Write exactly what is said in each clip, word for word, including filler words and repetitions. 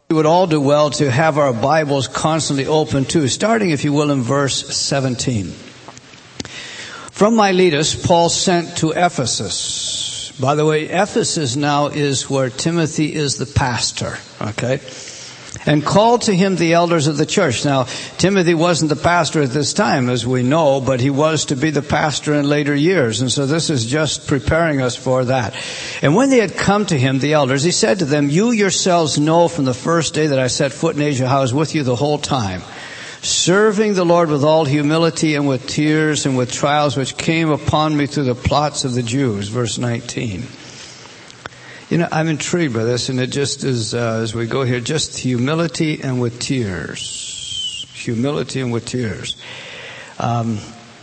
We would all do well to have our Bibles constantly open too, starting, if you will, in verse seventeen. From Miletus, Paul sent to Ephesus. By the way, Ephesus now is where Timothy is the pastor, okay? And called to him the elders of the church. Now, Timothy wasn't the pastor at this time, as we know, but he was to be the pastor in later years. And so this is just preparing us for that. And when they had come to him, the elders, he said to them, "You yourselves know from the first day that I set foot in Asia how I was with you the whole time, serving the Lord with all humility and with tears and with trials which came upon me through the plots of the Jews." Verse nineteen. You know, I'm intrigued by this, and it just is, uh, as we go here, just humility and with tears. Humility and with tears. Um,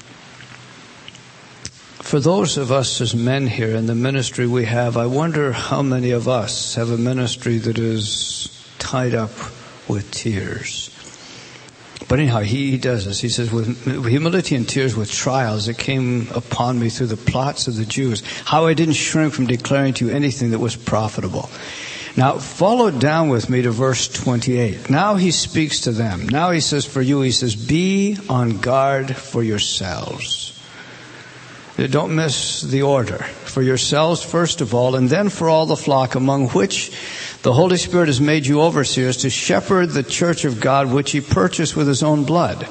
for those of us as men here in the ministry we have, I wonder how many of us have a ministry that is tied up with tears. But anyhow, he, he does this. He says, with humility and tears, with trials that came upon me through the plots of the Jews, how I didn't shrink from declaring to you anything that was profitable. Now, follow down with me to verse twenty-eight. Now he speaks to them. Now he says, for you, he says, be on guard for yourselves. Don't miss the order. For yourselves, first of all, and then for all the flock among which the Holy Spirit has made you overseers to shepherd the church of God, which he purchased with his own blood.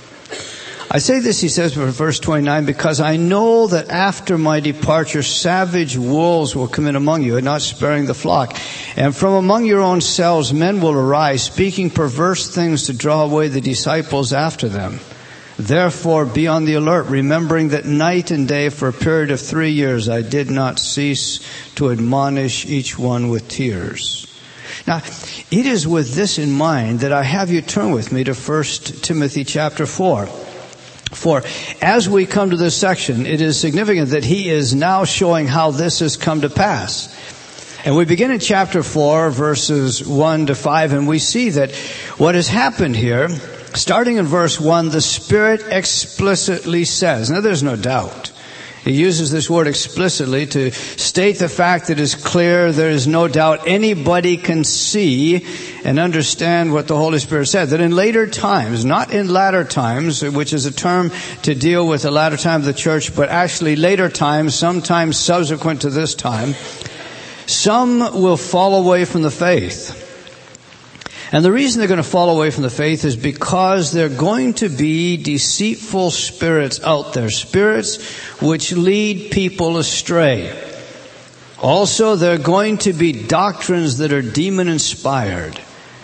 I say this, he says, for verse twenty-nine, because I know that after my departure, savage wolves will come in among you, and not sparing the flock. And from among your own selves, men will arise, speaking perverse things to draw away the disciples after them. Therefore, be on the alert, remembering that night and day for a period of three years I did not cease to admonish each one with tears. Now, it is with this in mind that I have you turn with me to First Timothy chapter four. For as we come to this section, it is significant that he is now showing how this has come to pass. And we begin in chapter four, verses one to five, and we see that what has happened here, starting in verse one, the Spirit explicitly says. Now, there's no doubt. He uses this word explicitly to state the fact that is clear. There is no doubt anybody can see and understand what the Holy Spirit said. That in later times, not in latter times, which is a term to deal with the latter time of the church, but actually later times, sometimes subsequent to this time, some will fall away from the faith. And the reason they're going to fall away from the faith is because they're going to be deceitful spirits out there, spirits which lead people astray. Also, they're going to be doctrines that are demon-inspired.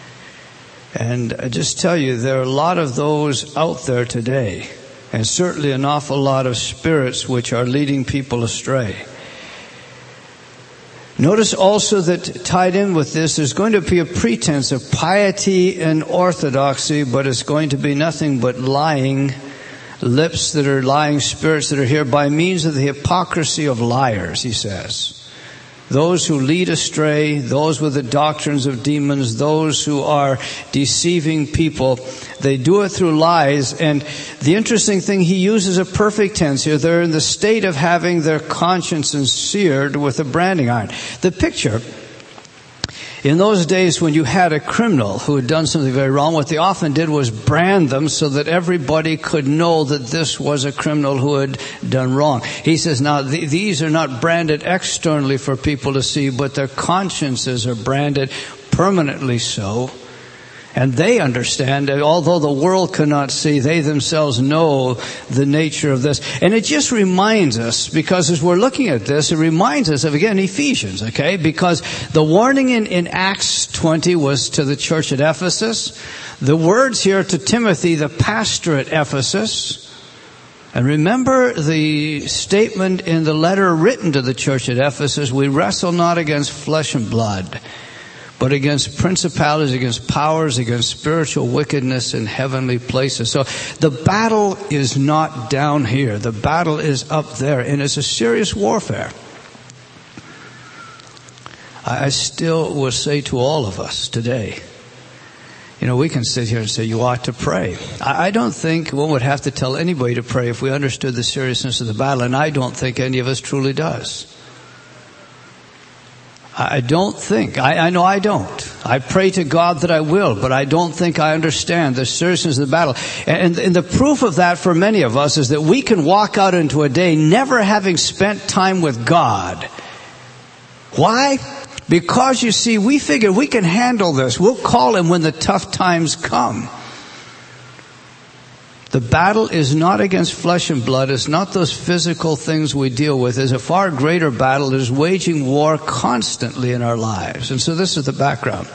And I just tell you, there are a lot of those out there today, and certainly an awful lot of spirits which are leading people astray. Notice also that tied in with this, there's going to be a pretense of piety and orthodoxy, but it's going to be nothing but lying lips that are lying spirits that are here by means of the hypocrisy of liars, he says. Those who lead astray, those with the doctrines of demons, those who are deceiving people, they do it through lies. And the interesting thing, he uses a perfect tense here. They're in the state of having their consciences seared with a branding iron. The picture, in those days when you had a criminal who had done something very wrong, what they often did was brand them so that everybody could know that this was a criminal who had done wrong. He says, now th- these are not branded externally for people to see, but their consciences are branded permanently so. And they understand, although the world cannot see, they themselves know the nature of this. And it just reminds us, because as we're looking at this, it reminds us of, again, Ephesians, okay? Because the warning in, in Acts twenty was to the church at Ephesus. The words here to Timothy, the pastor at Ephesus. And remember the statement in the letter written to the church at Ephesus, we wrestle not against flesh and blood, but against principalities, against powers, against spiritual wickedness in heavenly places. So the battle is not down here. The battle is up there, and it's a serious warfare. I still will say to all of us today, you know, we can sit here and say, you ought to pray. I don't think one would have to tell anybody to pray if we understood the seriousness of the battle, and I don't think any of us truly does. I don't think, I, I know I don't. I pray to God that I will, but I don't think I understand the seriousness of the battle. And, and the proof of that for many of us is that we can walk out into a day never having spent time with God. Why? Because you see, we figure we can handle this. We'll call Him when the tough times come. The battle is not against flesh and blood. It's not those physical things we deal with. It's a far greater battle. It is waging war constantly in our lives. And so this is the background.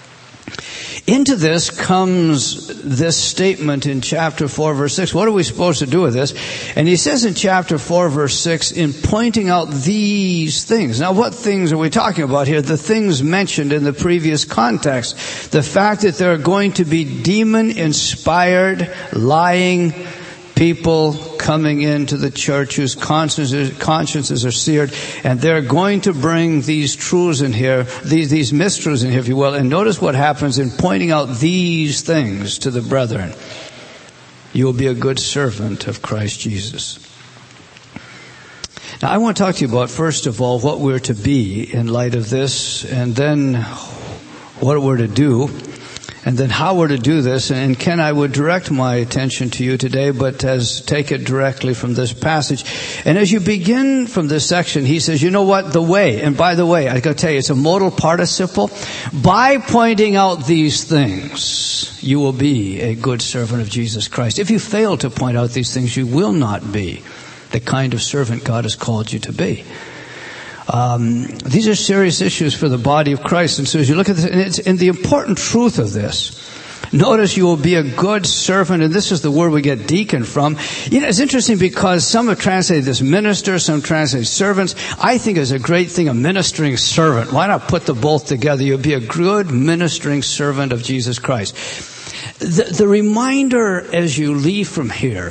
Into this comes this statement in chapter four, verse six. What are we supposed to do with this? And he says in chapter four, verse six, in pointing out these things. Now, what things are we talking about here? The things mentioned in the previous context. The fact that there are going to be demon-inspired, lying people coming into the church whose consciences, consciences are seared, and they're going to bring these truths in here, these, these mistruths in here, if you will. And notice what happens in pointing out these things to the brethren. You will be a good servant of Christ Jesus. Now, I want to talk to you about, first of all, what we're to be in light of this, and then what we're to do. And then how we're to do this. And Ken, I would direct my attention to you today, but as take it directly from this passage. And as you begin from this section, he says, you know what? The way. And by the way, I got to tell you, it's a modal participle. By pointing out these things, you will be a good servant of Jesus Christ. If you fail to point out these things, you will not be the kind of servant God has called you to be. Um, these are serious issues for the body of Christ. And so as you look at this, and it's in the important truth of this, notice you will be a good servant, and this is the word we get deacon from. You know, it's interesting because some have translated this minister, some translate servants. I think it's a great thing, a ministering servant. Why not put the both together? You'll be a good ministering servant of Jesus Christ. The, the reminder as you leave from here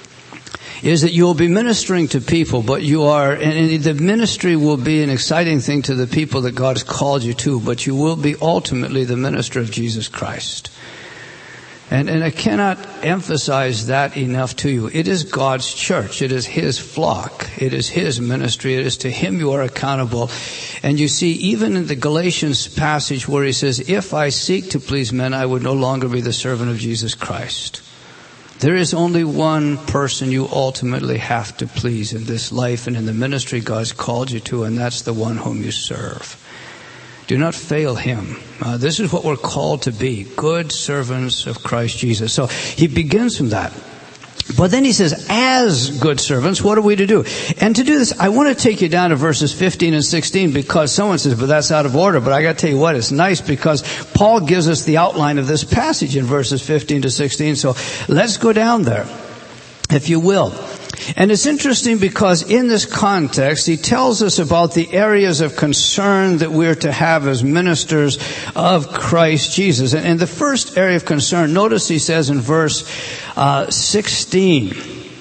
is that you will be ministering to people, but you are, and the ministry will be an exciting thing to the people that God has called you to, but you will be ultimately the minister of Jesus Christ. And, and I cannot emphasize that enough to you. It is God's church. It is His flock. It is His ministry. It is to Him you are accountable. And you see, even in the Galatians passage where he says, if I seek to please men, I would no longer be the servant of Jesus Christ. There is only one person you ultimately have to please in this life and in the ministry God's called you to, and that's the one whom you serve. Do not fail Him. Uh, this is what we're called to be, good servants of Christ Jesus. So he begins from that. But then he says, as good servants, what are we to do? And to do this, I want to take you down to verses fifteen and sixteen, because someone says, but that's out of order. But I got to tell you what, it's nice because Paul gives us the outline of this passage in verses fifteen to sixteen. So let's go down there, if you will. And it's interesting because in this context, he tells us about the areas of concern that we're to have as ministers of Christ Jesus. And in the first area of concern, notice he says in verse uh, sixteen,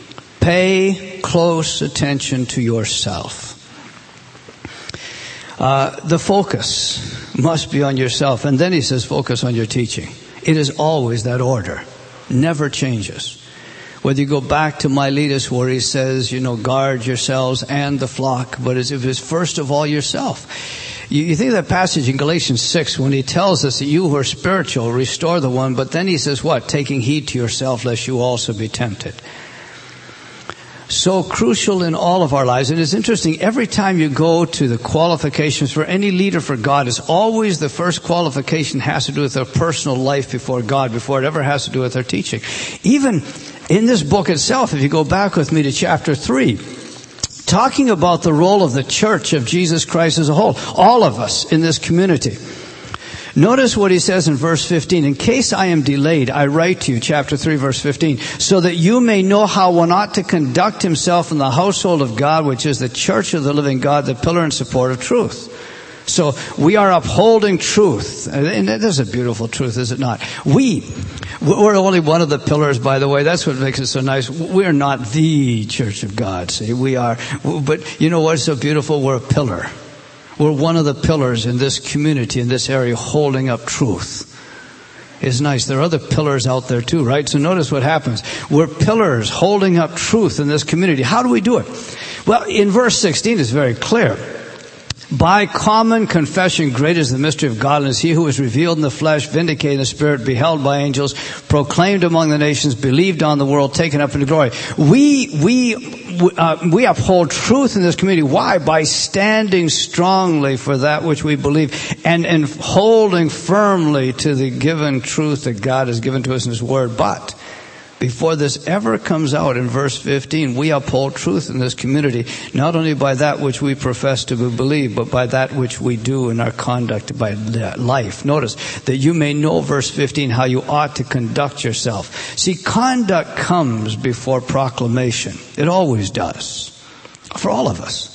pay close attention to yourself. Uh, the focus must be on yourself. And then he says focus on your teaching. It is always that order. Never changes. Whether you go back to Miletus where he says, you know, guard yourselves and the flock, but as if it's first of all yourself. You, you think of that passage in Galatians six when he tells us that you who are spiritual restore the one, but then he says what? Taking heed to yourself lest you also be tempted. So crucial in all of our lives. And it's interesting, every time you go to the qualifications for any leader for God, it's always the first qualification has to do with their personal life before God, before it ever has to do with their teaching. Even in this book itself, if you go back with me to chapter three, talking about the role of the church of Jesus Christ as a whole, all of us in this community. Notice what he says in verse fifteen. In case I am delayed, I write to you, chapter three, verse fifteen, so that you may know how one ought to conduct himself in the household of God, which is the church of the living God, the pillar and support of truth. So we are upholding truth. And that is a beautiful truth, is it not? We, we're only one of the pillars, by the way. That's what makes it so nice. We're not the church of God, see. We are, but you know what's so beautiful? We're a pillar. We're one of the pillars in this community, in this area, holding up truth. It's nice. There are other pillars out there too, right? So notice what happens. We're pillars holding up truth in this community. How do we do it? Well, in verse sixteen it's very clear. By common confession, great is the mystery of godliness. He who was revealed in the flesh, vindicated in the spirit, beheld by angels, proclaimed among the nations, believed on the world, taken up into glory. We, we, uh, we uphold truth in this community. Why? By standing strongly for that which we believe and, and holding firmly to the given truth that God has given to us in His Word. But before this ever comes out in verse fifteen, we uphold truth in this community, not only by that which we profess to believe, but by that which we do in our conduct, by life. Notice that you may know, verse fifteen, how you ought to conduct yourself. See, conduct comes before proclamation. It always does. For all of us.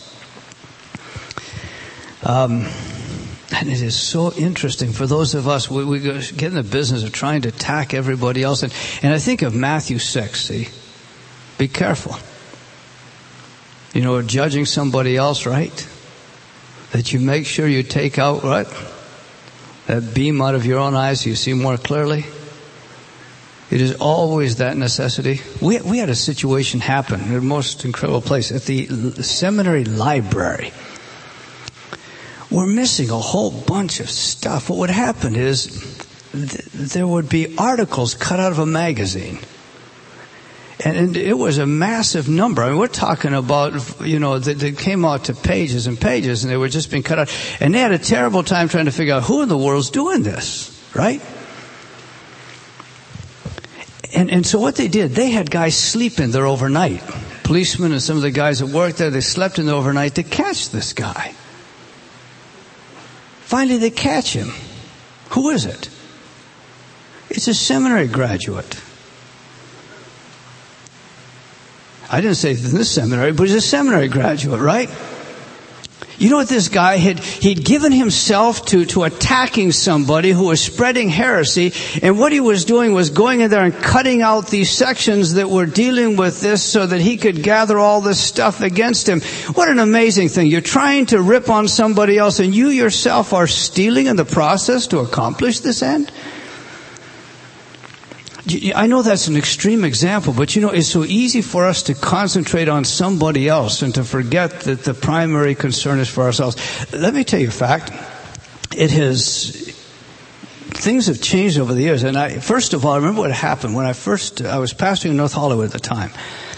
Um... And it is so interesting for those of us, we, we get in the business of trying to attack everybody else. And, and I think of Matthew six, see? Be careful. You know, judging somebody else, right? That you make sure you take out, what? That beam out of your own eyes so you see more clearly. It is always that necessity. We, we had a situation happen in the most incredible place at the seminary library. We're missing a whole bunch of stuff. What would happen is th- there would be articles cut out of a magazine. And, and it was a massive number. I mean, we're talking about, you know, that they came out to pages and pages and they were just being cut out. And they had a terrible time trying to figure out who in the world's doing this, right? And, and so what they did, they had guys sleep in there overnight. Policemen and some of the guys that worked there, they slept in there overnight to catch this guy. Finally, they catch him. Who is it? It's a seminary graduate. I didn't say this seminary, but he's a seminary graduate, right? You know what this guy had? He'd given himself to, to attacking somebody who was spreading heresy, and what he was doing was going in there and cutting out these sections that were dealing with this so that he could gather all this stuff against him. What an amazing thing. You're trying to rip on somebody else, and you yourself are stealing in the process to accomplish this end? I know that's an extreme example, but you know, it's so easy for us to concentrate on somebody else and to forget that the primary concern is for ourselves. Let me tell you a fact. It has, things have changed over the years. And I, first of all, I remember what happened when I first, I was pastoring in North Hollywood at the time.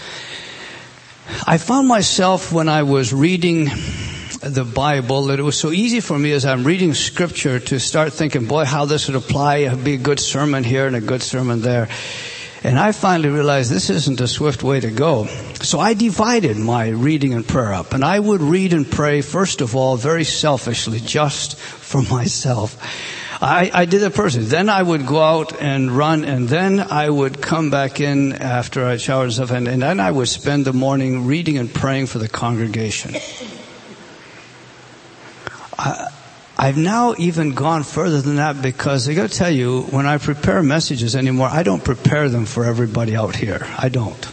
I found myself when I was reading the Bible that it was so easy for me as I'm reading Scripture to start thinking, boy, how this would apply. It'd be a good sermon here and a good sermon there. And I finally realized this isn't a swift way to go. So I divided my reading and prayer up. And I would read and pray, first of all, very selfishly, just for myself. I, I did it personally. Then I would go out and run, and then I would come back in after I showered and stuff, and, and then I would spend the morning reading and praying for the congregation. I, I've now even gone further than that because I got to tell you, when I prepare messages anymore, I don't prepare them for everybody out here. I don't.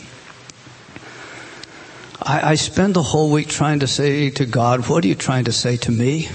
I, I spend the whole week trying to say to God, what are you trying to say to me?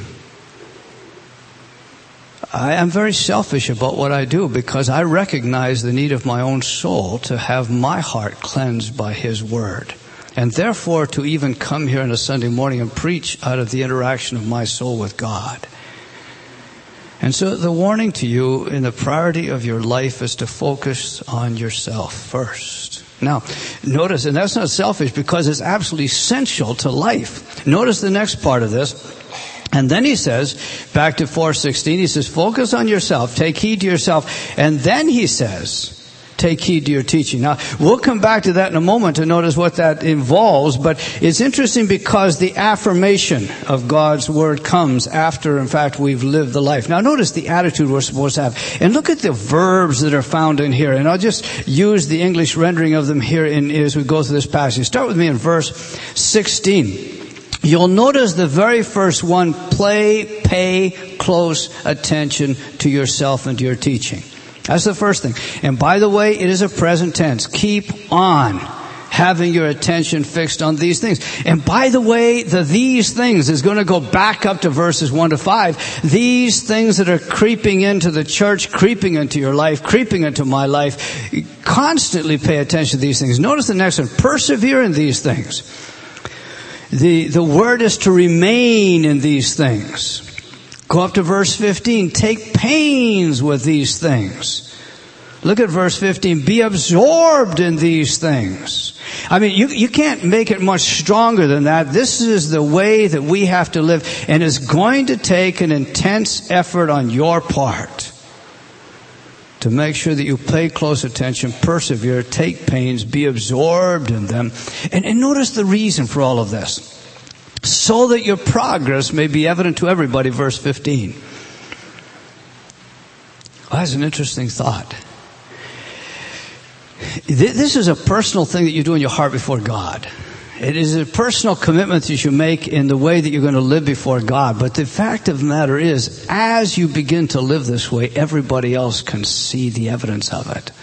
I am very selfish about what I do because I recognize the need of my own soul to have my heart cleansed by His Word. And therefore, to even come here on a Sunday morning and preach out of the interaction of my soul with God. And so the warning to you in the priority of your life is to focus on yourself first. Now, notice, and that's not selfish because it's absolutely essential to life. Notice the next part of this. And then he says, back to four sixteen, he says, focus on yourself, take heed to yourself. And then he says, take heed to your teaching. Now, we'll come back to that in a moment to notice what that involves, but it's interesting because the affirmation of God's Word comes after, in fact, we've lived the life. Now, notice the attitude we're supposed to have. And look at the verbs that are found in here. And I'll just use the English rendering of them here in, as we go through this passage. Start with me in verse sixteen. You'll notice the very first one, play, pay close attention to yourself and to your teaching. That's the first thing. And by the way, it is a present tense. Keep on having your attention fixed on these things. And by the way, the these things is going to go back up to verses one to five. These things that are creeping into the church, creeping into your life, creeping into my life, constantly pay attention to these things. Notice the next one. Persevere in these things. The, the word is to remain in these things. Go up to verse fifteen. Take pains with these things. Look at verse fifteen. Be absorbed in these things. I mean, you, you can't make it much stronger than that. This is the way that we have to live. And it's going to take an intense effort on your part to make sure that you pay close attention, persevere, take pains, be absorbed in them. And, and notice the reason for all of this. So that your progress may be evident to everybody, verse fifteen. Well, that's an interesting thought. This is a personal thing that you do in your heart before God. It is a personal commitment that you make in the way that you're going to live before God. But the fact of the matter is, as you begin to live this way, everybody else can see the evidence of it.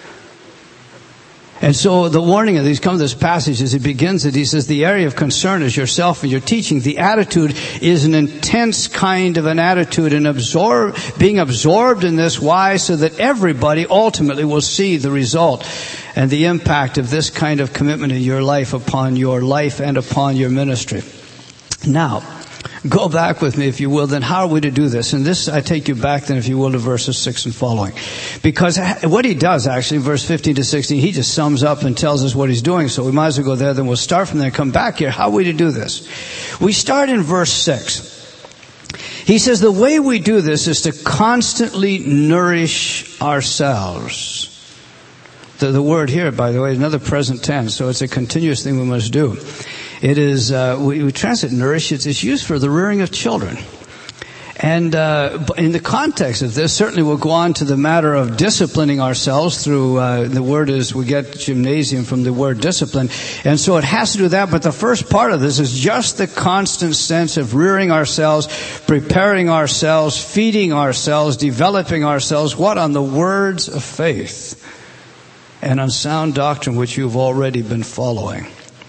And so the warning of these come to this passage as he begins it. He says, the area of concern is yourself and your teaching. The attitude is an intense kind of an attitude and absorb, being absorbed in this. Why? So that everybody ultimately will see the result and the impact of this kind of commitment in your life upon your life and upon your ministry. Now, go back with me, if you will, then how are we to do this? And this, I take you back then, if you will, to verses six and following. Because what he does, actually, verse fifteen to sixteen, he just sums up and tells us what he's doing. So we might as well go there, then we'll start from there and come back here. How are we to do this? We start in verse six. He says the way we do this is to constantly nourish ourselves. The, the word here, by the way, is another present tense, so it's a continuous thing we must do. It is, uh, we, we translate nourish, it's, it's used for the rearing of children. And uh, in the context of this, certainly we'll go on to the matter of disciplining ourselves through, uh, the word is, we get gymnasium from the word discipline. And so it has to do that, but the first part of this is just the constant sense of rearing ourselves, preparing ourselves, feeding ourselves, developing ourselves, what? On the words of faith and on sound doctrine which you've already been following.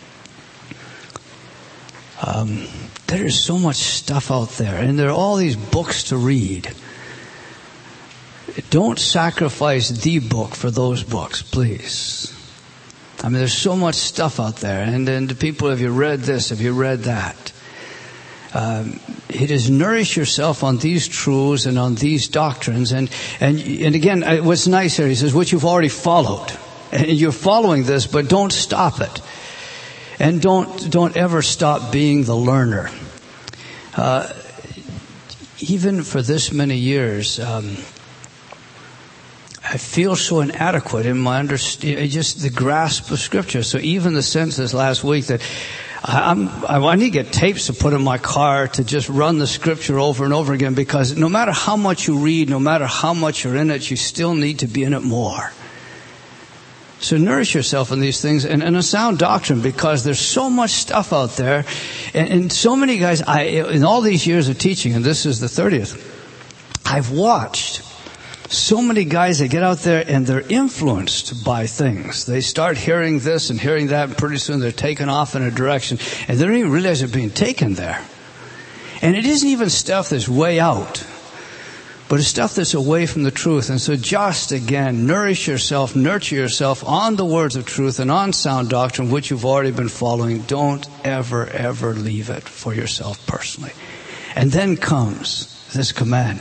Um, there is so much stuff out there, and there are all these books to read. Don't sacrifice the book for those books, please. I mean, there's so much stuff out there, and then the people, have you read this? Have you read that? Um, it is nourish yourself on these truths and on these doctrines, and and and again, what's nice here, he says, which you've already followed, and you're following this, but don't stop it. And don't don't ever stop being the learner. Uh, even for this many years, um, I feel so inadequate in my understanding, just the grasp of Scripture. So even the sense this last week that I'm, I need to get tapes to put in my car to just run the Scripture over and over again, because no matter how much you read, no matter how much you're in it, you still need to be in it more. So nourish yourself in these things and, and a sound doctrine, because there's so much stuff out there. And, and so many guys, I, in all these years of teaching, and this is the thirtieth, I've watched so many guys that get out there and they're influenced by things. They start hearing this and hearing that, and pretty soon they're taken off in a direction, and they don't even realize they're being taken there. And it isn't even stuff that's way out, but it's stuff that's away from the truth. And so just, again, nourish yourself, nurture yourself on the words of truth and on sound doctrine, which you've already been following. Don't ever, ever leave it for yourself personally. And then comes this command.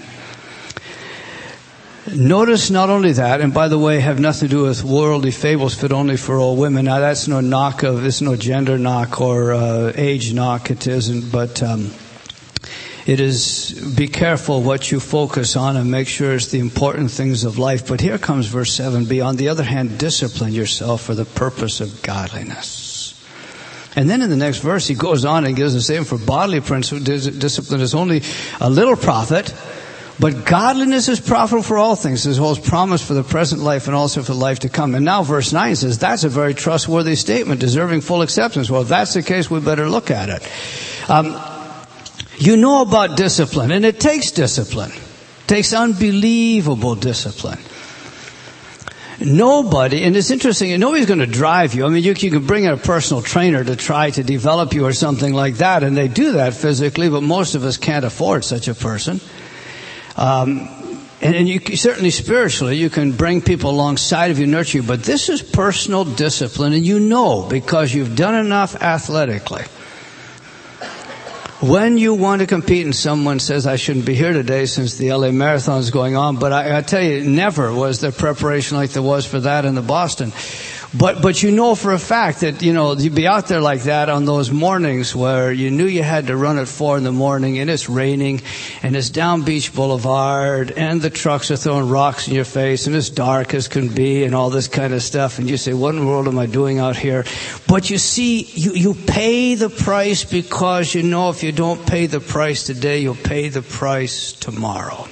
Notice not only that, and by the way, have nothing to do with worldly fables fit only for all women. Now that's no knock of, it's no gender knock or uh, age knock, it isn't, but um it is, be careful what you focus on and make sure it's the important things of life. But here comes verse seven b. On the other hand, discipline yourself for the purpose of godliness. And then in the next verse, he goes on and gives the same for bodily principle. Discipline is only a little profit, but godliness is profitable for all things, as well as promise for the present life and also for the life to come. And now verse nine says, that's a very trustworthy statement, deserving full acceptance. Well, if that's the case, we better look at it. Um, You know about discipline, and it takes discipline. It takes unbelievable discipline. Nobody, and it's interesting, nobody's going to drive you. I mean, you, you can bring in a personal trainer to try to develop you or something like that, and they do that physically, but most of us can't afford such a person. Um, and, and you certainly spiritually, you can bring people alongside of you, nurture you, but this is personal discipline, and you know, because you've done enough athletically. When you want to compete, and someone says I shouldn't be here today since the L A Marathon is going on, but I, I tell you, never was there preparation like there was for that in the Boston. But, but you know for a fact that, you know, you'd be out there like that on those mornings where you knew you had to run at four in the morning and it's raining and it's down Beach Boulevard and the trucks are throwing rocks in your face and it's dark as can be and all this kind of stuff. And you say, what in the world am I doing out here? But you see, you, you pay the price because you know if you don't pay the price today, you'll pay the price tomorrow.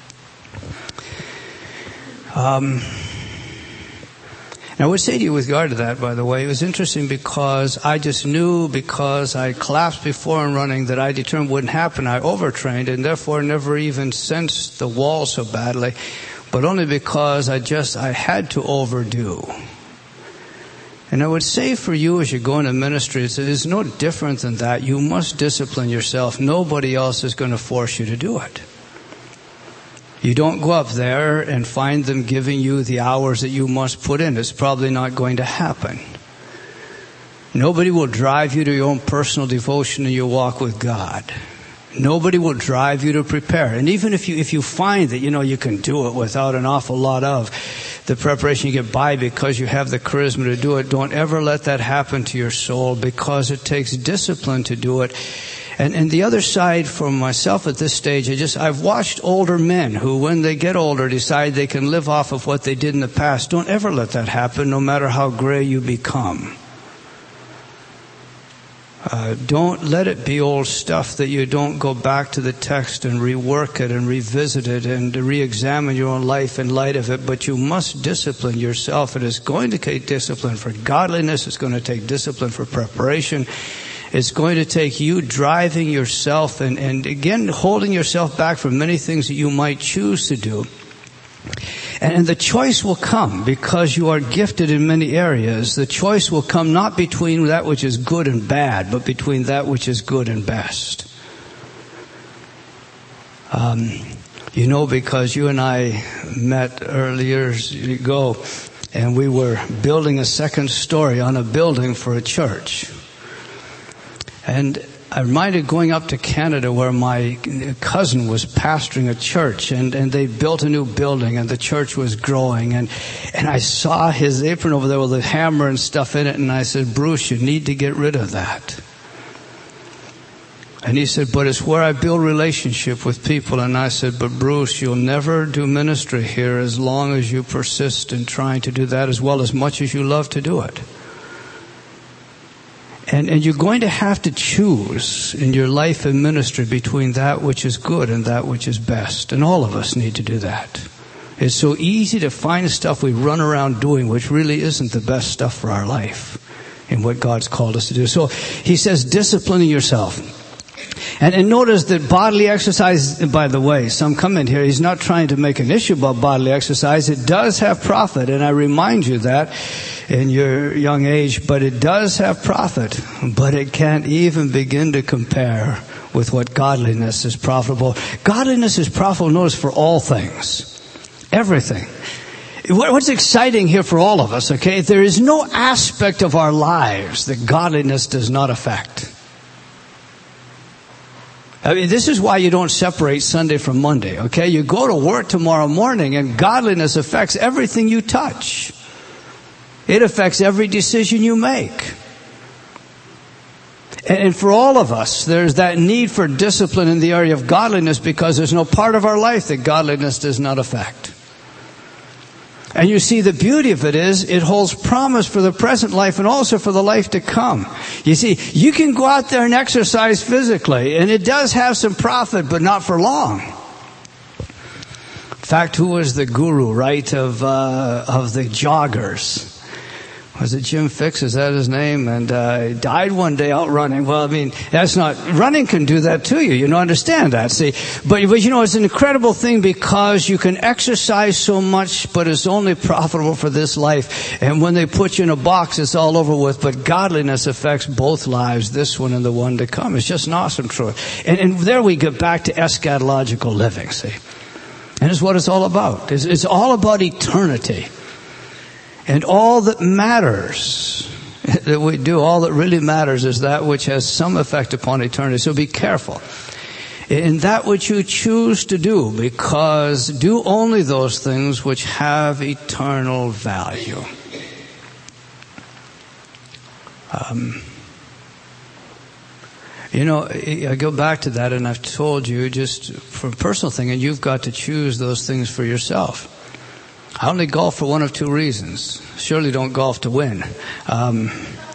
Um... And I would say to you with regard to that, by the way, it was interesting because I just knew because I collapsed before in running that I determined wouldn't happen. I overtrained and therefore never even sensed the wall so badly, but only because I just, I had to overdo. And I would say for you as you go into ministry, it's, it's no different than that. You must discipline yourself. Nobody else is going to force you to do it. You don't go up there and find them giving you the hours that you must put in. It's probably not going to happen. Nobody will drive you to your own personal devotion in your walk with God. Nobody will drive you to prepare. And even if you if you find that, you know, you can do it without an awful lot of the preparation you get by because you have the charisma to do it, don't ever let that happen to your soul because it takes discipline to do it. And, and the other side for myself at this stage, I just, I've watched older men who, when they get older, decide they can live off of what they did in the past. Don't ever let that happen, no matter how gray you become. Uh, don't let it be old stuff that you don't go back to the text and rework it and revisit it and re-examine your own life in light of it. But you must discipline yourself. It is going to take discipline for godliness. It's going to take discipline for preparation. It's going to take you driving yourself and, and again, holding yourself back from many things that you might choose to do. And, and the choice will come because you are gifted in many areas. The choice will come not between that which is good and bad, but between that which is good and best. Um, you know, because you and I met earlier years ago, and we were building a second story on a building for a church. And I reminded going up to Canada where my cousin was pastoring a church and, and they built a new building and the church was growing and, and I saw his apron over there with a hammer and stuff in it and I said, Bruce, you need to get rid of that. And he said, but it's where I build relationship with people. And I said, but Bruce, you'll never do ministry here as long as you persist in trying to do that as well as much as you love to do it. And, and you're going to have to choose in your life and ministry between that which is good and that which is best. And all of us need to do that. It's so easy to find stuff we run around doing which really isn't the best stuff for our life and what God's called us to do. So he says, disciplining yourself. And, and notice that bodily exercise, by the way, some come in here, he's not trying to make an issue about bodily exercise. It does have profit, and I remind you that in your young age, but it does have profit, but it can't even begin to compare with what godliness is profitable. Godliness is profitable, notice, for all things. Everything. What's exciting here for all of us, okay? There is no aspect of our lives that godliness does not affect. I mean, this is why you don't separate Sunday from Monday, okay? You go to work tomorrow morning and godliness affects everything you touch. It affects every decision you make. And for all of us, there's that need for discipline in the area of godliness because there's no part of our life that godliness does not affect. And you see, the beauty of it is it holds promise for the present life and also for the life to come. You see, you can go out there and exercise physically, and it does have some profit, but not for long. In fact, who was the guru, right, of uh, of the joggers? Was it Jim Fix? Is that his name? And uh, he died one day out running. Well, I mean, that's not, running can do that to you. You know, understand that. See, but, but you know, it's an incredible thing because you can exercise so much, but it's only profitable for this life. And when they put you in a box, it's all over with. But godliness affects both lives, this one and the one to come. It's just an awesome truth. And, and there we get back to eschatological living, see. And it's what it's all about. It's, it's all about eternity. And all that matters that we do. All that really matters is that which has some effect upon eternity. So be careful in that which you choose to do, because do only those things which have eternal value. Um, you know, I go back to that, and I've told you just for a personal thing, and you've got to choose those things for yourself. I only golf for one of two reasons. Surely don't golf to win. Um,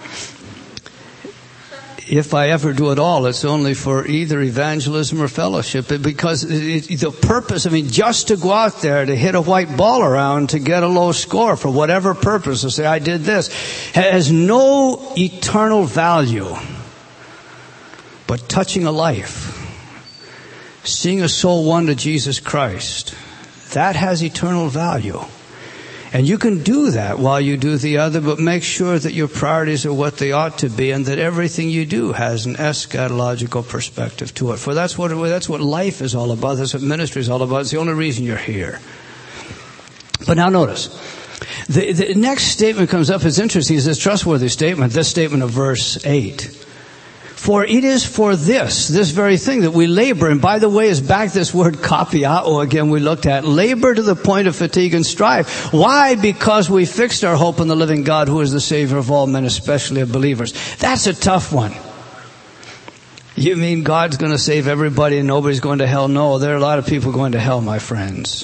if I ever do it all, it's only for either evangelism or fellowship, because it, it, the purpose, I mean, just to go out there to hit a white ball around to get a low score for whatever purpose, to say I did this, has no eternal value. But touching a life, seeing a soul won to Jesus Christ, that has eternal value. And you can do that while you do the other, but make sure that your priorities are what they ought to be, and that everything you do has an eschatological perspective to it. For that's what that's what life is all about. That's what ministry is all about. It's the only reason you're here. But now notice, the, the next statement comes up is interesting. It's a trustworthy statement, this statement of verse eight. For it is for this, this very thing that we labor. And by the way, is back this word kapiao again we looked at. Labor to the point of fatigue and strive. Why? Because we fixed our hope in the living God, who is the Savior of all men, especially of believers. That's a tough one. You mean God's going to save everybody and nobody's going to hell? No, there are a lot of people going to hell, my friends.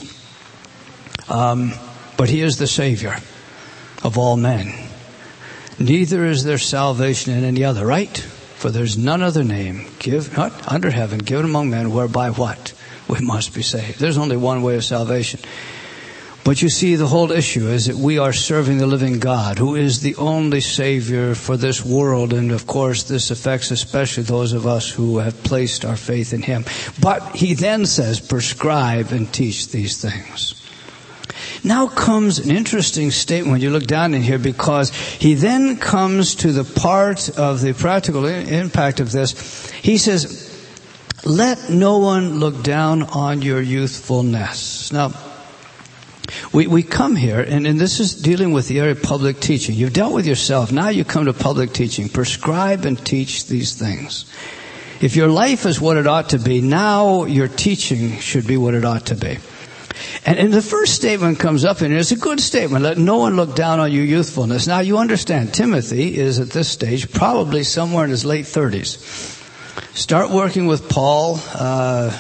Um, but He is the Savior of all men. Neither is there salvation in any other, right? For there's none other name give not under heaven given among men whereby what? We must be saved. There's only one way of salvation. But you see, the whole issue is that we are serving the living God, who is the only Savior for this world. And of course, this affects especially those of us who have placed our faith in Him. But He then says, prescribe and teach these things. Now comes an interesting statement when you look down in here, because he then comes to the part of the practical impact of this. He says, let no one look down on your youthfulness. Now, we, we come here, and, and this is dealing with the area of public teaching. You've dealt with yourself. Now you come to public teaching. Prescribe and teach these things. If your life is what it ought to be, now your teaching should be what it ought to be. And, and the first statement comes up, and it's a good statement. Let no one look down on your youthfulness. Now, you understand, Timothy is at this stage probably somewhere in his late thirties. Start working with Paul uh,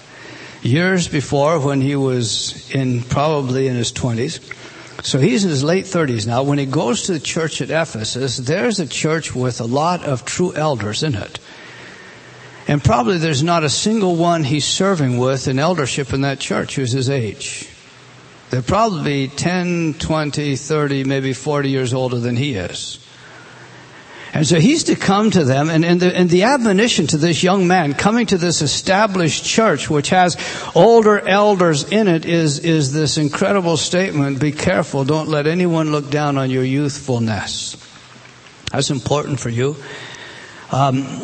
years before, when he was in probably in his twenties. So he's in his late thirties now. When he goes to the church at Ephesus, there's a church with a lot of true elders in it. And probably there's not a single one he's serving with in eldership in that church who's his age. They're probably ten, twenty, thirty, maybe forty years older than he is. And so he's to come to them, and, and, the, and the admonition to this young man coming to this established church which has older elders in it is, is this incredible statement, be careful, don't let anyone look down on your youthfulness. That's important for you. Um,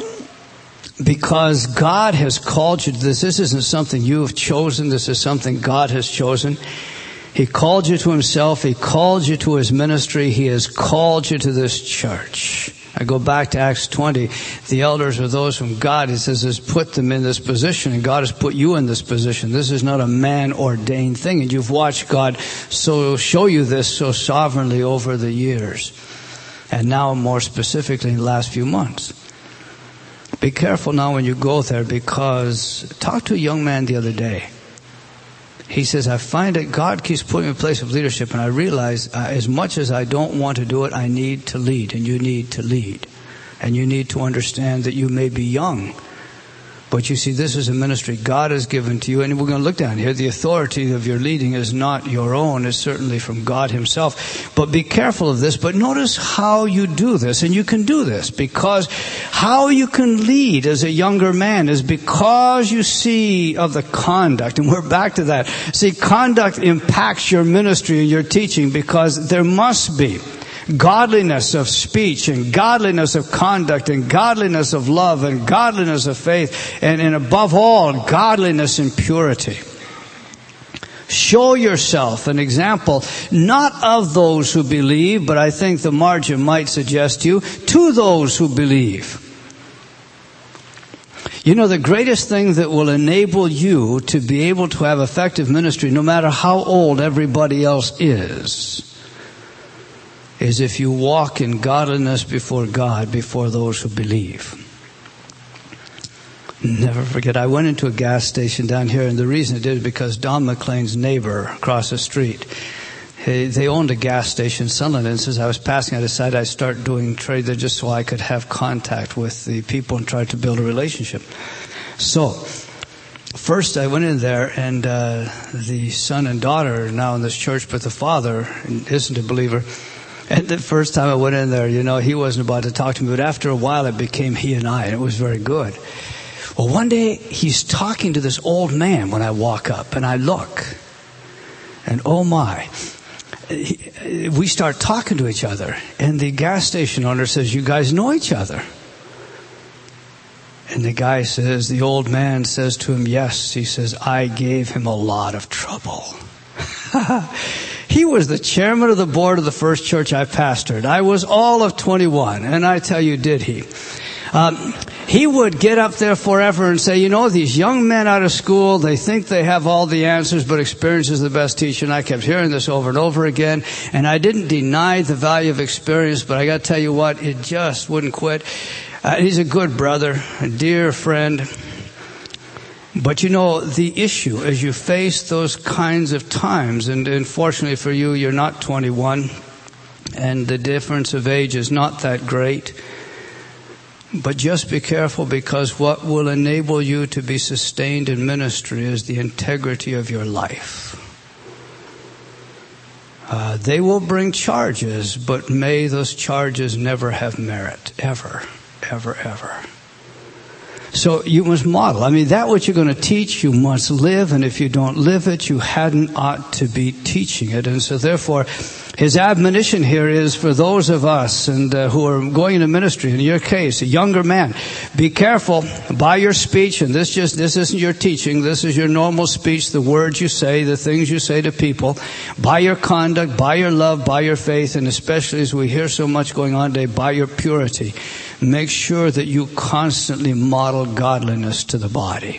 Because God has called you to this. This isn't something you have chosen. This is something God has chosen. He called you to Himself. He called you to His ministry. He has called you to this church. I go back to Acts twenty. The elders are those whom God, He says, has put them in this position. And God has put you in this position. This is not a man-ordained thing. And you've watched God so show you this so sovereignly over the years. And now more specifically in the last few months. Be careful now when you go there, because talk to a young man the other day. He says, I find that God keeps putting me in a place of leadership, and I realize uh, as much as I don't want to do it, I need to lead, and you need to lead. And you need to understand that you may be young, but you see, this is a ministry God has given to you, and we're going to look down here. The authority of your leading is not your own. It's certainly from God Himself. But be careful of this. But notice how you do this, and you can do this, because how you can lead as a younger man is because you see of the conduct, and we're back to that. See, conduct impacts your ministry and your teaching, because there must be godliness of speech and godliness of conduct and godliness of love and godliness of faith and, and above all, godliness and purity. Show yourself an example, not of those who believe, but I think the margin might suggest you, to those who believe. You know, the greatest thing that will enable you to be able to have effective ministry, no matter how old everybody else is, is if you walk in godliness before God, before those who believe. Never forget, I went into a gas station down here, and the reason I did is because Don McLean's neighbor across the street, he, they owned a gas station in Sunland, and as I was passing, I decided I'd start doing trade there just so I could have contact with the people and try to build a relationship. So, first I went in there, and uh, the son and daughter are now in this church, but the father isn't a believer. And the first time I went in there, you know, he wasn't about to talk to me, but after a while it became he and I, and it was very good. Well, one day he's talking to this old man when I walk up, and I look, and oh my, we start talking to each other, and the gas station owner says, "You guys know each other?" And the guy says, the old man says to him, "Yes." He says, "I gave him a lot of trouble." He was the chairman of the board of the first church I pastored. I was all of twenty-one, and I tell you, did he. Um, he would get up there forever and say, you know, these young men out of school, they think they have all the answers, but experience is the best teacher. And I kept hearing this over and over again. And I didn't deny the value of experience, but I got to tell you what, it just wouldn't quit. Uh, he's a good brother, a dear friend. But you know, the issue as you face those kinds of times, and unfortunately for you, you're not twenty-one, and the difference of age is not that great. But just be careful, because what will enable you to be sustained in ministry is the integrity of your life. Uh, they will bring charges, but may those charges never have merit. Ever, ever, ever. So you must model. I mean, that what you're going to teach, you must live. And if you don't live it, you hadn't ought to be teaching it. And so therefore, his admonition here is for those of us and uh, who are going into ministry. In your case, a younger man, be careful by your speech. And this just this isn't your teaching. This is your normal speech, the words you say, the things you say to people. By your conduct, by your love, by your faith, and especially as we hear so much going on today, by your purity. Make sure that you constantly model godliness to the body.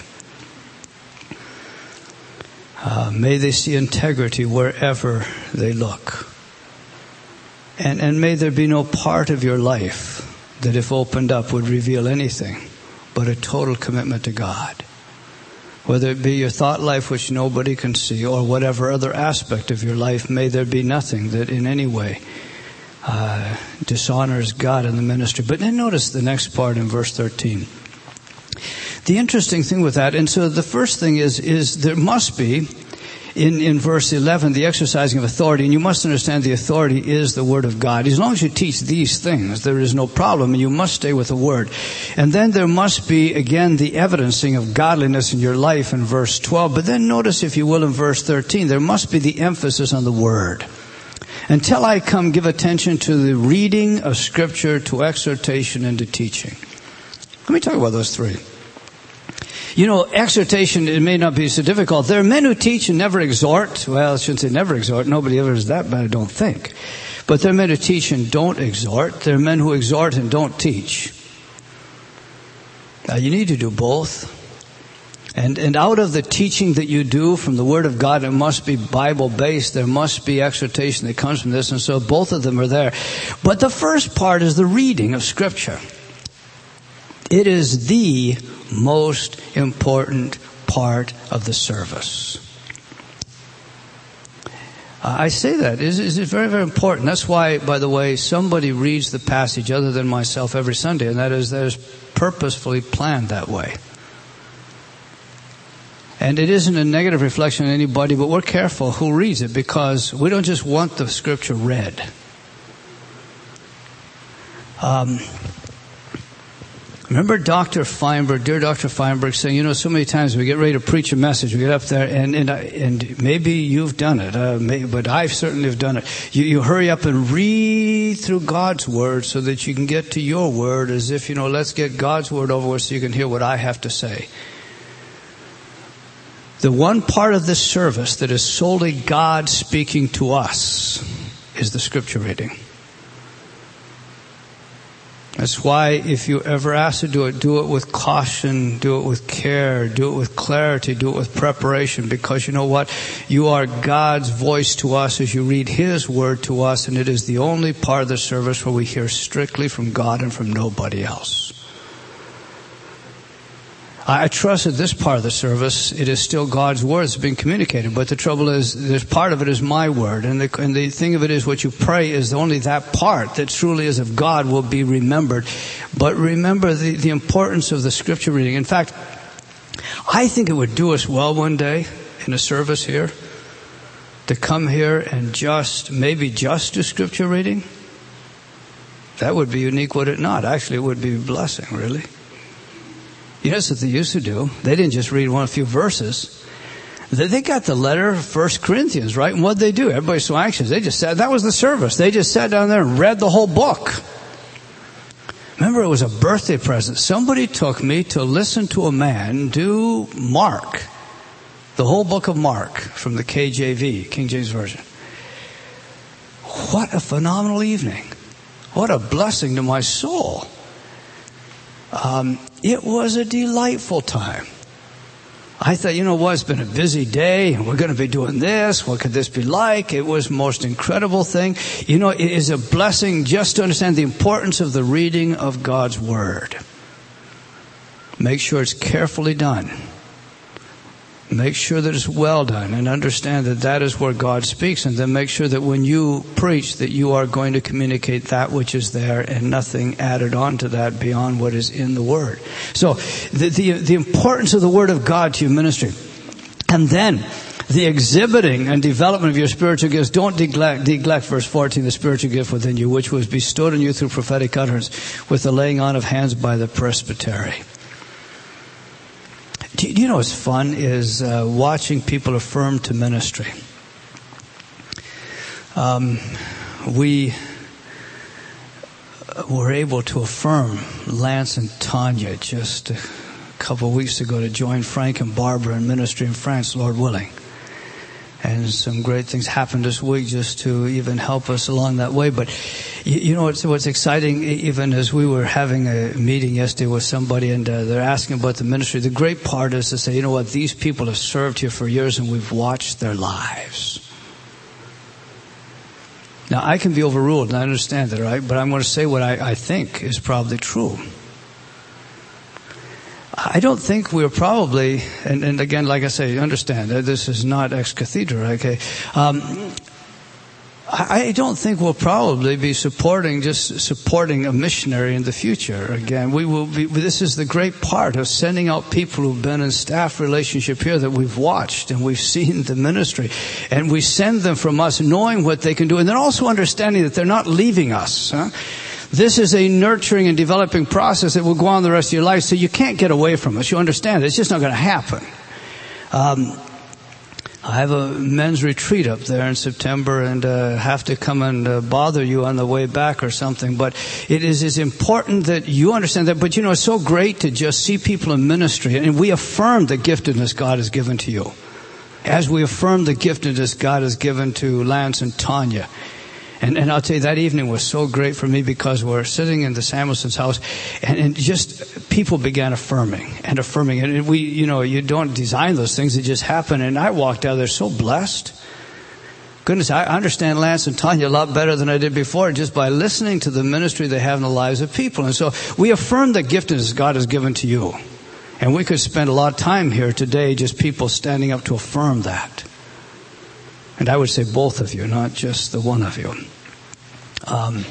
Uh, may they see integrity wherever they look. And, and may there be no part of your life that, if opened up, would reveal anything but a total commitment to God. Whether it be your thought life, which nobody can see, or whatever other aspect of your life, may there be nothing that in any way uh, dishonors God in the ministry. But then notice the next part in verse thirteen. The interesting thing with that, and so the first thing is, is there must be, in, in verse eleven, the exercising of authority, and you must understand the authority is the Word of God. As long as you teach these things, there is no problem, and you must stay with the Word. And then there must be, again, the evidencing of godliness in your life in verse twelve. But then notice, if you will, in verse thirteen, there must be the emphasis on the Word. Until I come, give attention to the reading of Scripture, to exhortation, and to teaching. Let me talk about those three. You know, exhortation, it may not be so difficult. There are men who teach and never exhort. Well, I shouldn't say never exhort. Nobody ever is that bad, I don't think. But there are men who teach and don't exhort. There are men who exhort and don't teach. Now, you need to do both. And, and out of the teaching that you do from the Word of God, it must be Bible-based. There must be exhortation that comes from this. And so both of them are there. But the first part is the reading of Scripture. It is the most important part of the service. Uh, I say that. It is very, very important. That's why, by the way, somebody reads the passage other than myself every Sunday, and that is, that is purposefully planned that way. And it isn't a negative reflection on anybody, but we're careful who reads it, because we don't just want the Scripture read. Um... Remember Doctor Feinberg, dear Doctor Feinberg, saying, you know, so many times we get ready to preach a message, we get up there, and and, and maybe you've done it, uh, maybe, but I certainly have done it. You, you hurry up and read through God's Word so that you can get to your Word, as if, you know, let's get God's Word over with so you can hear what I have to say. The one part of this service that is solely God speaking to us is the scripture reading. That's why if you ever ask to do it, do it with caution, do it with care, do it with clarity, do it with preparation, because you know what? You are God's voice to us as you read His Word to us, and it is the only part of the service where we hear strictly from God and from nobody else. I trust that this part of the service, it is still God's Word that's being communicated. But the trouble is, there's part of it is my Word. And the, and the thing of it is, what you pray is only that part that truly is of God will be remembered. But remember the, the importance of the scripture reading. In fact, I think it would do us well one day in a service here to come here and just, maybe just do scripture reading. That would be unique, would it not? Actually, it would be a blessing, really. You know, that's what they used to do. They didn't just read one, a few verses. They, they got the letter of First Corinthians, right? And what'd they do? Everybody's so anxious. They just sat, that was the service. They just sat down there and read the whole book. Remember, it was a birthday present. Somebody took me to listen to a man do Mark. The whole book of Mark from the K J V, King James Version. What a phenomenal evening. What a blessing to my soul. Um, it was a delightful time. I thought, you know what, it's been a busy day, and we're going to be doing this. What could this be like? It was the most incredible thing. You know, it is a blessing just to understand the importance of the reading of God's Word. Make sure it's carefully done. Make sure that it's well done, and understand that that is where God speaks. And then make sure that when you preach, that you are going to communicate that which is there and nothing added on to that beyond what is in the Word. So the, the, the importance of the Word of God to your ministry. And then the exhibiting and development of your spiritual gifts. Don't neglect, neglect verse fourteen, the spiritual gift within you, which was bestowed on you through prophetic utterance with the laying on of hands by the presbytery. Do you know what's fun is uh, watching people affirm to ministry. Um, we were able to affirm Lance and Tanya just a couple of weeks ago to join Frank and Barbara in ministry in France, Lord willing. And some great things happened this week just to even help us along that way. But you, you know what's, what's exciting, even as we were having a meeting yesterday with somebody and uh, they're asking about the ministry, the great part is to say, you know what, these people have served here for years and we've watched their lives. Now, I can be overruled, and I understand that, right? But I'm going to say what I, I think is probably true. I don't think we're probably, and, and again, like I say, understand that this is not ex cathedra, okay? Um, I don't think we'll probably be supporting, just supporting a missionary in the future. Again, we will be, this is the great part of sending out people who've been in staff relationship here that we've watched and we've seen the ministry. And we send them from us knowing what they can do, and then also understanding that they're not leaving us, huh? This is a nurturing and developing process that will go on the rest of your life, so you can't get away from us. You understand it. It's just not going to happen. Um, I have a men's retreat up there in September and uh, have to come and uh, bother you on the way back or something. But it is, is important that you understand that. But, you know, it's so great to just see people in ministry. And we affirm the giftedness God has given to you. As we affirm the giftedness God has given to Lance and Tanya. And, and I'll tell you, that evening was so great for me because we're sitting in the Samuelson's house and, and just people began affirming and affirming. And we, you know, you don't design those things. They just happen. And I walked out there so blessed. Goodness, I understand Lance and Tanya a lot better than I did before just by listening to the ministry they have in the lives of people. And so we affirm the giftedness God has given to you. And we could spend a lot of time here today just people standing up to affirm that. And I would say both of you, not just the one of you. Um,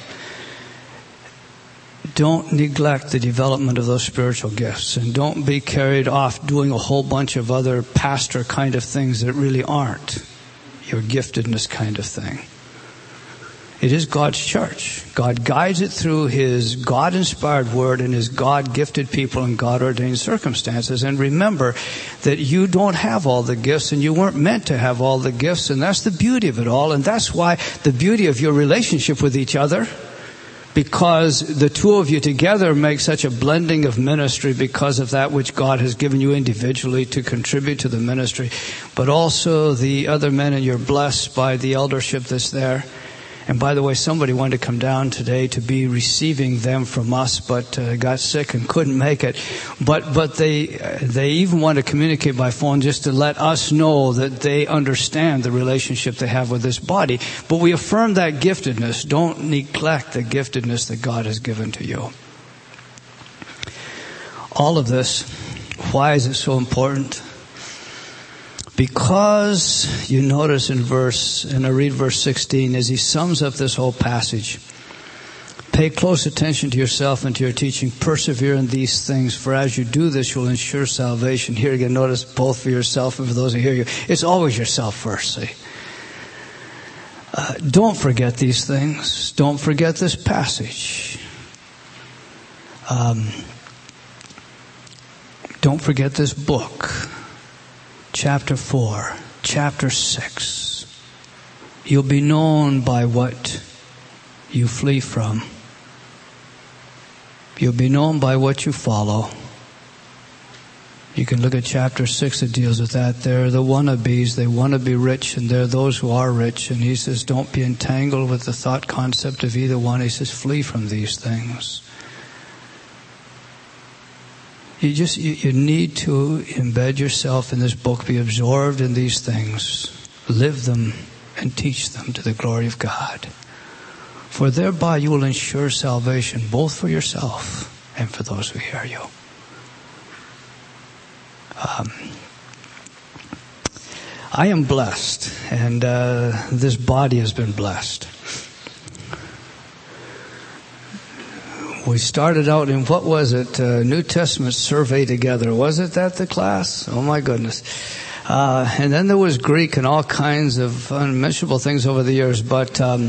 don't neglect the development of those spiritual gifts. And don't be carried off doing a whole bunch of other pastor kind of things that really aren't your giftedness kind of thing. It is God's church. God guides it through His God-inspired word and His God-gifted people and God-ordained circumstances. And remember that you don't have all the gifts and you weren't meant to have all the gifts. And that's the beauty of it all. And that's why the beauty of your relationship with each other, because the two of you together make such a blending of ministry because of that which God has given you individually to contribute to the ministry, but also the other men, and you're blessed by the eldership that's there. And by the way, somebody wanted to come down today to be receiving them from us, but uh, got sick and couldn't make it. But but they they even want to communicate by phone just to let us know that they understand the relationship they have with this body. But we affirm that giftedness. Don't neglect the giftedness that God has given to you. All of this, why is it so important? Because you notice in verse, and I read verse sixteen, as he sums up this whole passage, pay close attention to yourself and to your teaching. Persevere in these things, for as you do this, you'll ensure salvation. Here again, notice both for yourself and for those who hear you. It's always yourself first, see. Uh, don't forget these things. Don't forget this passage. Um, don't forget this book. Chapter four, chapter six. You'll be known by what you flee from. You'll be known by what you follow. You can look at chapter six that deals with that. They're the wannabes. They want to be rich, and they're those who are rich. And he says, don't be entangled with the thought concept of either one. He says, flee from these things. You just, you, you need to embed yourself in this book, be absorbed in these things, live them and teach them to the glory of God. For thereby you will ensure salvation, both for yourself and for those who hear you. Um, I am blessed, and uh, this body has been blessed. We started out in, what was it, uh, New Testament survey together. Was it that the class? Oh my goodness. Uh, and then there was Greek and all kinds of unmentionable things over the years. But um,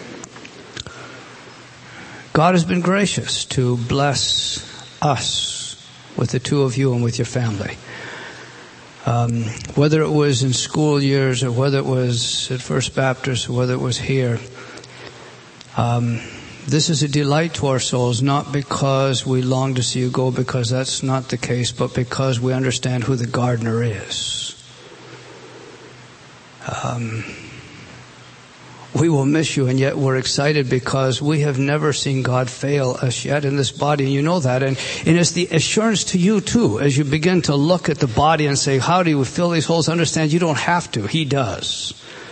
God has been gracious to bless us with the two of you and with your family. Um, whether it was in school years or whether it was at First Baptist or whether it was here, um, this is a delight to our souls, not because we long to see you go, because that's not the case, but because we understand who the gardener is. Um, we will miss you, and yet we're excited because we have never seen God fail us yet in this body, and you know that. And, and it's the assurance to you too, as you begin to look at the body and say, how do we fill these holes? Understand you don't have to. He does.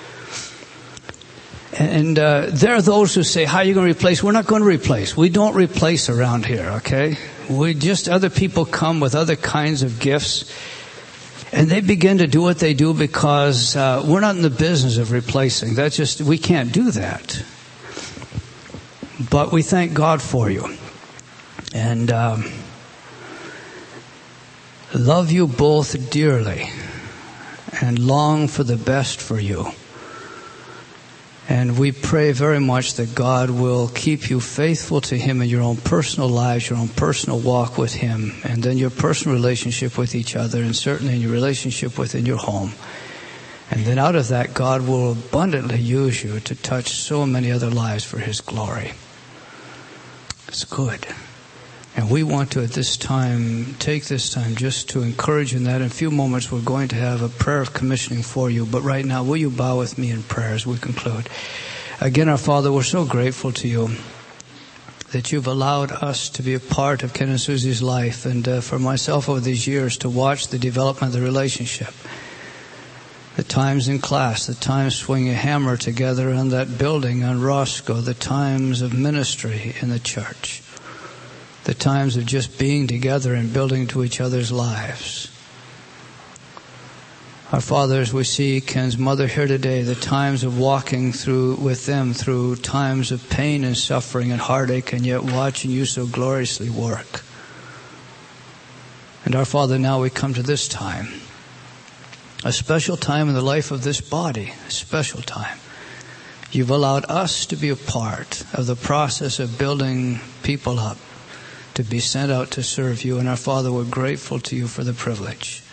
And uh, there are those who say, how are you going to replace? We're not going to replace. We don't replace around here, okay? We just, other people come with other kinds of gifts, and they begin to do what they do because uh, we're not in the business of replacing. That's just, we can't do that. But we thank God for you. And um, love you both dearly and long for the best for you. And we pray very much that God will keep you faithful to Him in your own personal lives, your own personal walk with Him, and then your personal relationship with each other, and certainly in your relationship within your home. And then out of that, God will abundantly use you to touch so many other lives for His glory. It's good. And we want to, at this time, take this time just to encourage you in that. In a few moments, we're going to have a prayer of commissioning for you. But right now, will you bow with me in prayer as we conclude? Again, our Father, we're so grateful to you that you've allowed us to be a part of Ken and Susie's life, and uh, for myself over these years to watch the development of the relationship. The times in class, the times swinging a hammer together on that building on Roscoe, the times of ministry in the church. The times of just being together and building to each other's lives. Our Father, as we see Ken's mother here today, the times of walking through with them through times of pain and suffering and heartache, and yet watching you so gloriously work. And our Father, now we come to this time. A special time in the life of this body. A special time. You've allowed us to be a part of the process of building people up, to be sent out to serve you. And our Father, we're grateful to you for the privilege.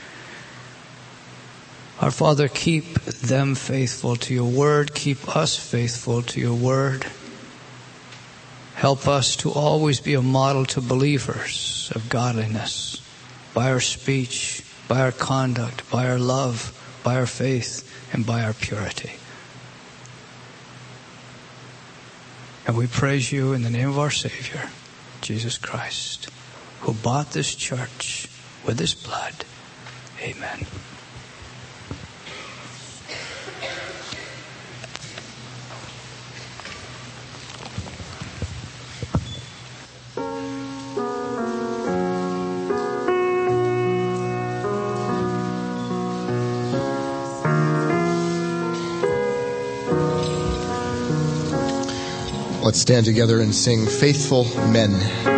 Our Father, keep them faithful to your word. Keep us faithful to your word. Help us to always be a model to believers of godliness by our speech, by our conduct, by our love, by our faith, and by our purity. And we praise you in the name of our Savior, Jesus Christ, who bought this church with his blood. Amen. Let's stand together and sing Faithful Men.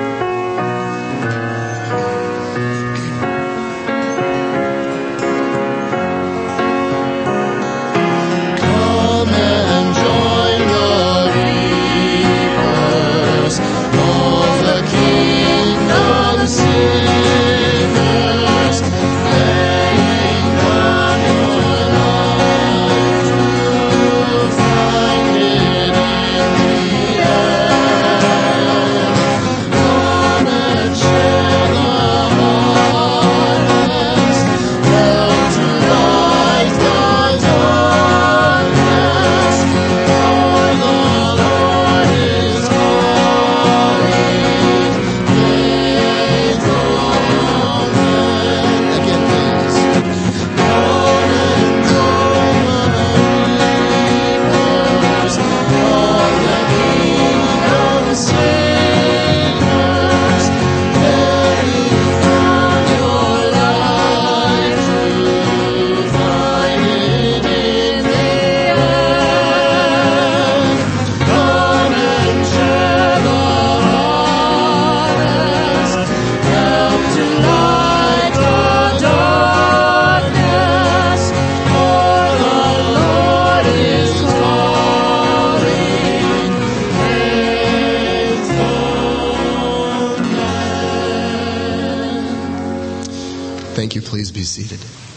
Thank you. Please be seated.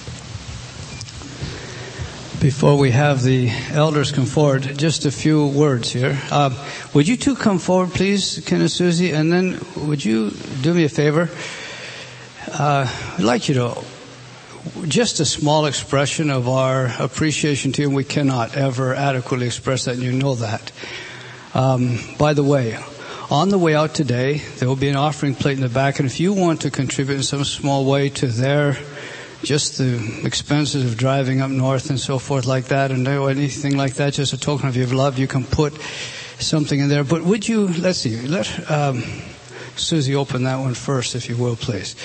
Before we have the elders come forward, just a few words here. Uh, would you two come forward, please, Ken and Susie? And then would you do me a favor? Uh, I'd like you to, just a small expression of our appreciation to you, and we cannot ever adequately express that, and you know that. Um, by the way, on the way out today, there will be an offering plate in the back, and if you want to contribute in some small way to their, just the expenses of driving up north and so forth like that, and anything like that, just a token of your love, you can put something in there. But would you, let's see, let um, Susie open that one first, if you will, please.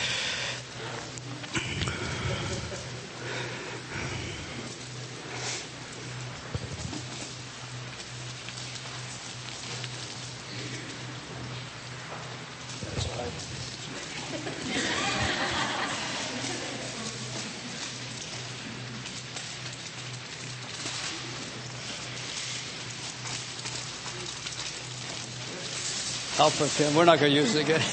I'll pretend. We're not going to use it again.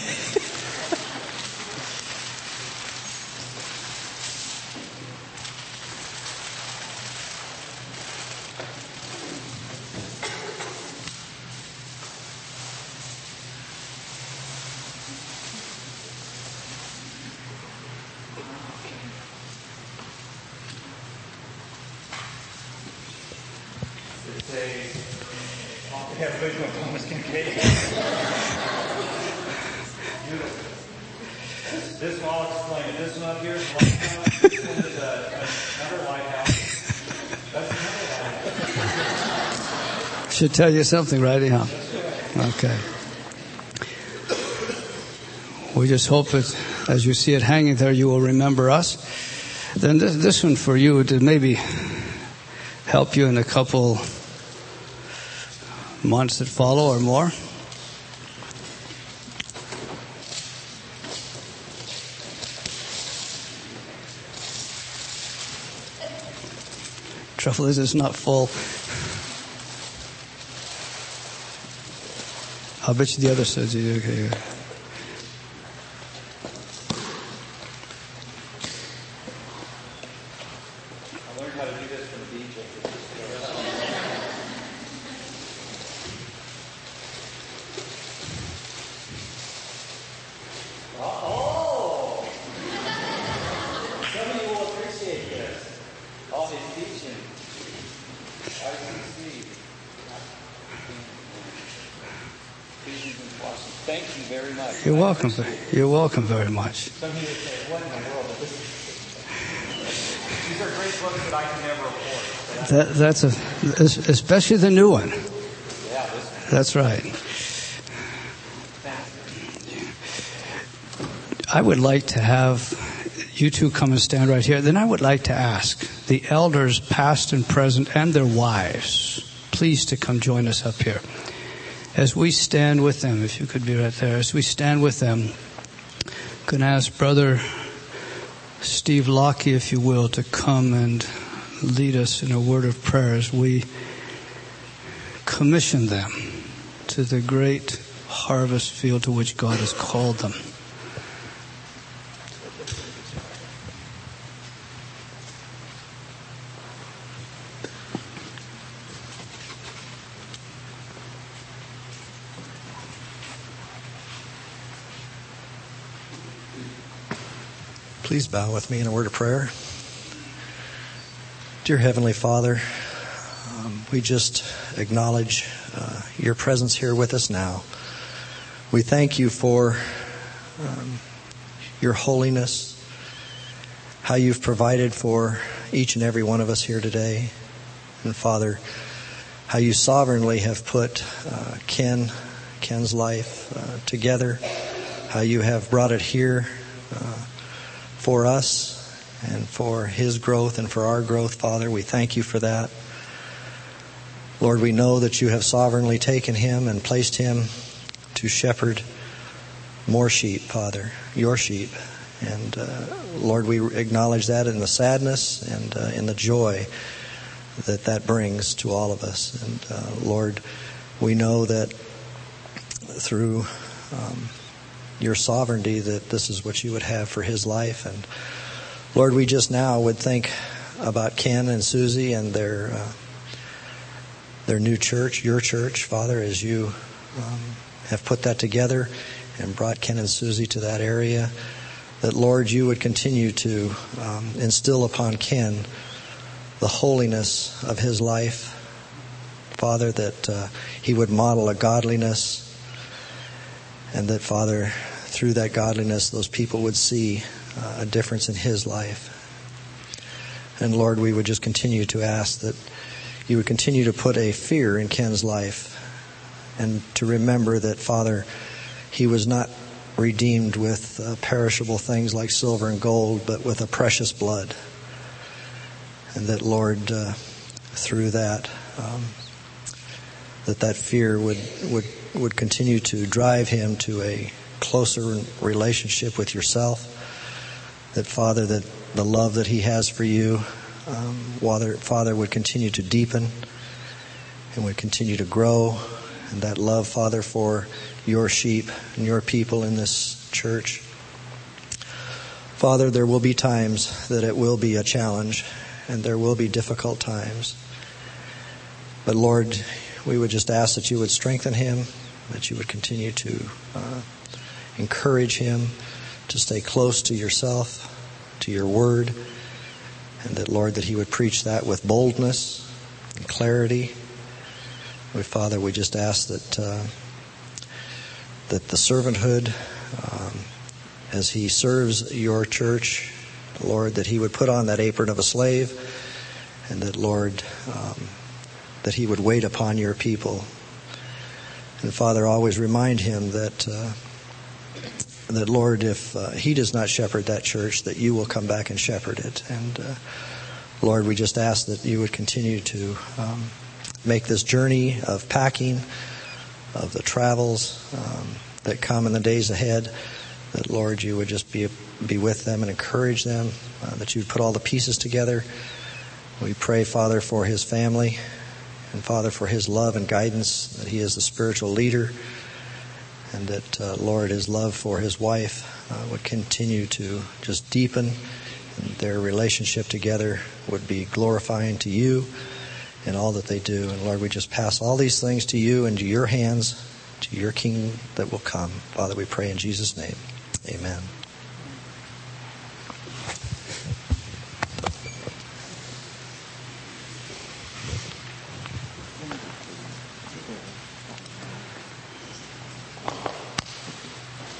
This one I'll explain. This one up here is White House. This one is another White House. That's another White House. Should tell you something, right? Huh? Okay. We just hope that as you see it hanging there, you will remember us. Then this, this one for you to maybe help you in a couple months that follow or more. Trouble is, it's not full. I'll bet you the other side's okay. I learned how to do this from D J. they teach him. I see. Ephesians and Colossians. Thank you very much. You're welcome. You're welcome very much. Some of you would say, what in the world? This is, these are great books that I can never afford. That, that's a, especially the new one. Yeah, this one. That's right. I would like to have you two come and stand right here. Then I would like to ask the elders, past and present, and their wives, please to come join us up here. As we stand with them, if you could be right there, as we stand with them, I'm going to ask Brother Steve Lockie, if you will, to come and lead us in a word of prayer as we commission them to the great harvest field to which God has called them. Please bow with me in a word of prayer. Dear Heavenly Father, um, we just acknowledge uh, your presence here with us now. We thank you for um, your holiness, how you've provided for each and every one of us here today. And Father, how you sovereignly have put uh, Ken, Ken's life uh, together, how you have brought it here uh, for us and for his growth and for our growth, Father. We thank you for that. Lord, we know that you have sovereignly taken him and placed him to shepherd more sheep, Father, your sheep. And uh, Lord, we acknowledge that in the sadness and uh, in the joy that that brings to all of us. And uh, Lord, we know that through um, your sovereignty that this is what you would have for his life. And Lord, we just now would think about Ken and Susie and their uh, their new church, your church, Father, as you um, have put that together and brought Ken and Susie to that area, that Lord, you would continue to um, instill upon Ken the holiness of his life, Father, that uh, he would model a godliness. And that, Father, through that godliness, those people would see uh, a difference in his life. And Lord, we would just continue to ask that you would continue to put a fear in Ken's life and to remember that, Father, he was not redeemed with uh, perishable things like silver and gold, but with a precious blood. And that, Lord, uh, through that, um, that that fear would would would continue to drive him to a closer relationship with yourself. That, Father, that the love that he has for you, um, Father, Father, would continue to deepen and would continue to grow. And that love, Father, for your sheep and your people in this church. Father, there will be times that it will be a challenge and there will be difficult times. But Lord, we would just ask that you would strengthen him, that you would continue to uh, encourage him to stay close to yourself, to your word, and that, Lord, that he would preach that with boldness and clarity. We, Father, we just ask that uh, that the servanthood, um, as he serves your church, Lord, that he would put on that apron of a slave, and that, Lord, um, that he would wait upon your people. And Father, always remind him that, uh, that Lord, if uh, he does not shepherd that church, that you will come back and shepherd it. And uh, Lord, we just ask that you would continue to um, make this journey of packing, of the travels um, that come in the days ahead, that, Lord, you would just be be with them and encourage them, uh, that you would put all the pieces together. We pray, Father, for his family, and Father, for his love and guidance, that he is the spiritual leader, and that, uh, Lord, his love for his wife uh, would continue to just deepen, and their relationship together would be glorifying to you in all that they do. And Lord, we just pass all these things to you and to your hands, to your kingdom that will come. Father, we pray in Jesus' name. Amen.